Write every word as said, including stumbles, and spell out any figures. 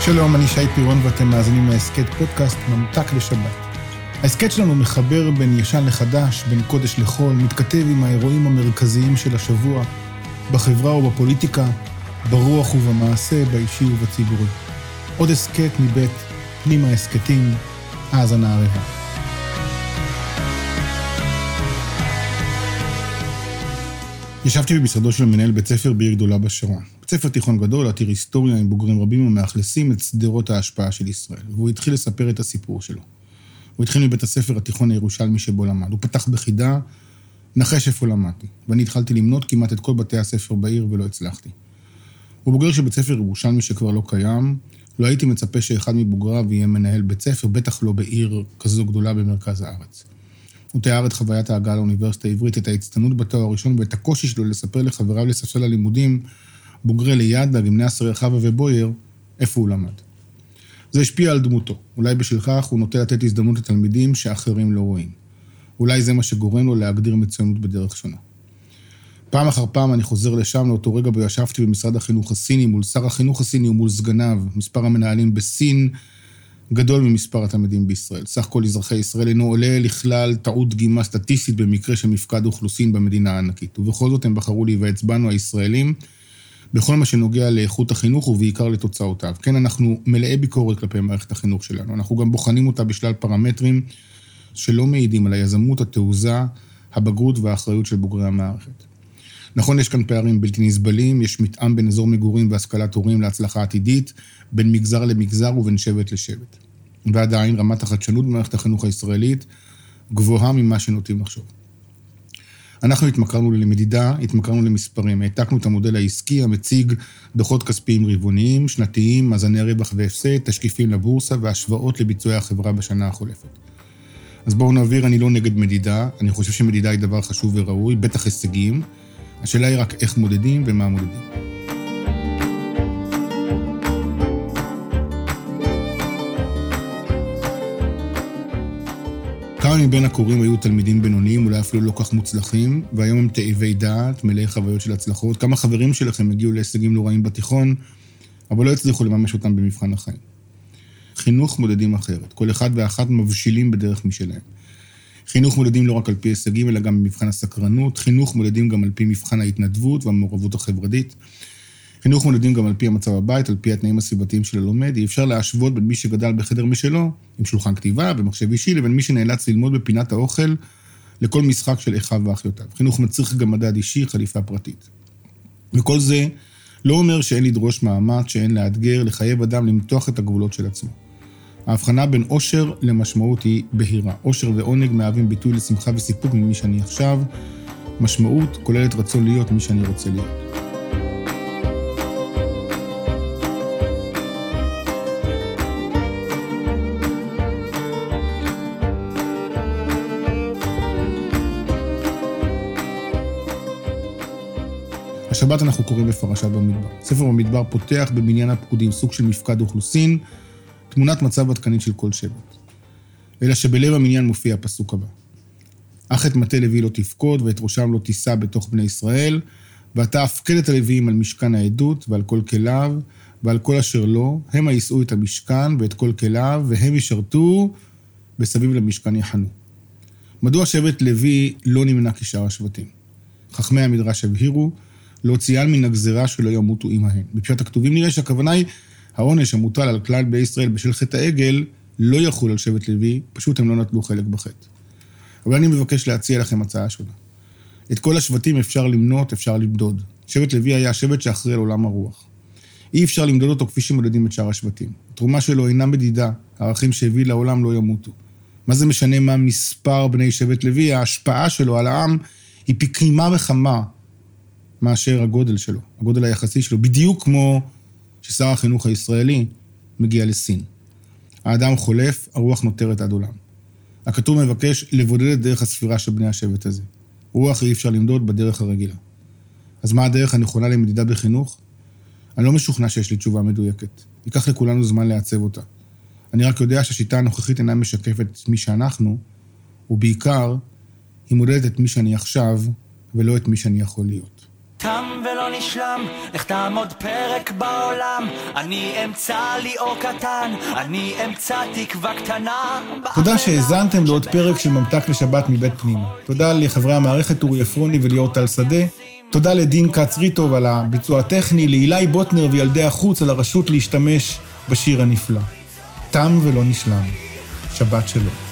שלום, אני שי פירון ואתם מאזינים להסקט פודקאסט ממתק לשבת. ההסקט שלנו מחבר בין ישן לחדש, בין קודש לחול, מתכתב עם האירועים המרכזיים של השבוע, בחברה ובפוליטיקה, ברוח ובמעשה, באישי ובציבורי. עוד הסקט מבית פנימה הסקטים, האזנה ערבה. ישבתי במשרדו של מנהל בית ספר בעיר גדולה בשרון. בית ספר תיכון גדול, עתיר היסטוריה עם בוגרים רבים ומאכלסים את שדרות ההשפעה של ישראל. והוא התחיל לספר את הסיפור שלו. הוא התחיל מבית הספר התיכון הירושלמי שבו למד. הוא פתח בחידה, נחש איפה למדתי. ואני התחלתי למנות כמעט את כל בתי הספר בעיר ולא הצלחתי. הוא בוגר של בית ספר ירושלמי שכבר לא קיים. לא הייתי מצפה שאחד מבוגריו יהיה מנהל בית ספר, בטח לא בעיר כזו גדולה במרכז הארץ. הוא תיאר את חוויית ההגעה לאוניברסיטה העברית, את ההצטיינות בתואר הראשון ואת הקושי שלו לספר לחבריו לספסל הלימודים, בוגרי ליד, גימנסיה רחבה ובויאר, איפה הוא למד. זה השפיע על דמותו. אולי בשל כך הוא נוטה לתת הזדמנות לתלמידים שאחרים לא רואים. אולי זה מה שגורם לו להגדיר מצוינות בדרך שונה. פעם אחר פעם אני חוזר לשם לאותו רגע בו ישבתי במשרד החינוך הסיני, מול שר החינוך הסיני ומול סגניו, מספר המנהלים בסין, גדול ממספר התלמידים בישראל. סך כל אזרחי ישראל אינו עולה לכלל טעות דגימה סטטיסטית במקרה של מפקד אוכלוסין במדינה הענקית. ובכל זאת הם בחרו לי והצבענו הישראלים בכל מה שנוגע לאיכות החינוך ובעיקר לתוצאותיו. כן, אנחנו מלאי ביקורת כלפי מערכת החינוך שלנו. אנחנו גם בוחנים אותה בשלל פרמטרים שלא מעידים על היזמות, התעוזה, הבגרות והאחריות של בוגרי המערכת. נכון, יש כאן פערים בלתי נסבלים, יש מתאם בין אזור מגורים והשכלת הורים להצלחה עתידית, בין מגזר למגזר ובין שבט לשבט. ועדיין רמת החדשנות במערכת החינוך הישראלית גבוהה ממה שנוטים לחשוב. אנחנו התמכרנו למדידה, התמכרנו למספרים, העתקנו את המודל העסקי המציג דוחות כספיים רבעוניים, שנתיים, מאזני רווח והפסד, תשקיפים לבורסה והשוואות לביצועי החברה בשנה החולפת. אז בואו נעביר, אני לא נגד מדידה, אני חושב שמדידה היא דבר חשוב וראוי, בטח הישגים. השאלה היא רק איך מודדים ומה מודדים. כמה מבין הקוראים היו תלמידים בינוניים, אולי אפילו לא כך מוצלחים, והיום הם תאבי דעת, מלאי חוויות של הצלחות. כמה חברים שלכם הגיעו להישגים לא רעים בתיכון, אבל לא הצליחו לממש אותם במבחן החיים. חינוך מודדים אחרת. כל אחד ואחת מבשילים בדרך משלהם. חינוך מודדים לא רק על פי הישגים, אלא גם במבחן הסקרנות. חינוך מודדים גם על פי מבחן ההתנדבות והמעורבות החברתית. חינוך מודדים גם על פי המצב הבית, על פי התנאים הסביבתיים של הלומד. אי אפשר להשוות בין מי שגדל בחדר משלו, עם שולחן כתיבה ומחשב אישי, לבין מי שנאלץ ללמוד בפינת האוכל לכל משחק של אחיו ואחיותיו. חינוך מצריך גם מדד אישי, חליפה פרטית. וכל זה לא אומר שאין לדרוש מאמץ, שאין לאתגר, לחייב אדם למתוח את הגבולות של עצמו. ההבחנה בין אושר למשמעות היא בהירה. אושר ועונג מהווים ביטוי לשמחה וסיפוק ממי שאני עכשיו. משמעות כוללת רצון להיות מי שאני רוצה להיות. השבת אנחנו קוראים בפרשת במדבר. ספר במדבר פותח במניין הפקודים, סוג של מפקד אוכלוסין, תמונת מצב עדכנית של כל שבט. אלא שבלב המניין מופיע הפסוק הבא. אך את מטה לוי לא תפקוד, ואת ראשם לא תישא בתוך בני ישראל, ואתה הפקד את הלוויים על משכן העדות, ועל כל כליו, ועל כל אשר לו, הם יישאו את המשכן ואת כל כליו, והם ישרתו בסביב למשכן יחנו. מדוע שבט לוי לא נמנה כשאר השבטים? חכמי המדרש הבהירו, להוציאן מן הגזרה שלא ימותו עמהם. בפשט הכתובים נראה שהכוונה היא, העונש המוטל על כלל בני ישראל בשל חטא העגל לא יחול על שבט לוי, פשוט הם לא נטלו חלק בחטא. אבל אני מבקש להציע לכם הצעה שונה. את כל השבטים אפשר למנות, אפשר למדוד. שבט לוי היה השבט שאחראי על עולם הרוח. אי אפשר למדוד אותו כפי שמודדים את שאר השבטים. התרומה שלו אינה מדידה, הערכים שהביא לעולם לא ימותו. מה זה משנה מה מספר בני שבט לוי? ההשפעה שלו על העם היא פי כמה וכמה מאשר הגודל שלו, הגודל היחסי שלו, בדיוק כמו ששר החינוך הישראלי מגיע לסין. האדם חולף, הרוח נותרת עד עולם. הכתוב מבקש לבודד את דרך הספירה של בני השבט הזה. רוח אי אפשר למדוד בדרך הרגילה. אז מה הדרך הנכונה למדידה בחינוך? אני לא משוכנע שיש לי תשובה מדויקת. ייקח לכולנו זמן לעצב אותה. אני רק יודע שהשיטה הנוכחית אינה משקפת את מי שאנחנו, ובעיקר היא מודדת את מי שאני עכשיו, ולא את מי שאני יכול להיות. תם ולא נשלם, נחתם עוד פרק בעולם, אני אמצא לי אור קטן, אני אמצא תקווה קטנה. תודה שהזנתם לעוד פרק של ממתק לשבת מבית פנימה. תודה לחברי המערכת אורי אפרוני וליאור טל שדה. תודה לדין קץ ריטוב על הביצוע הטכני, לאילי בוטנר וילדי החוץ על הרשות להשתמש בשיר הנפלא. תם ולא נשלם. שבת שלום.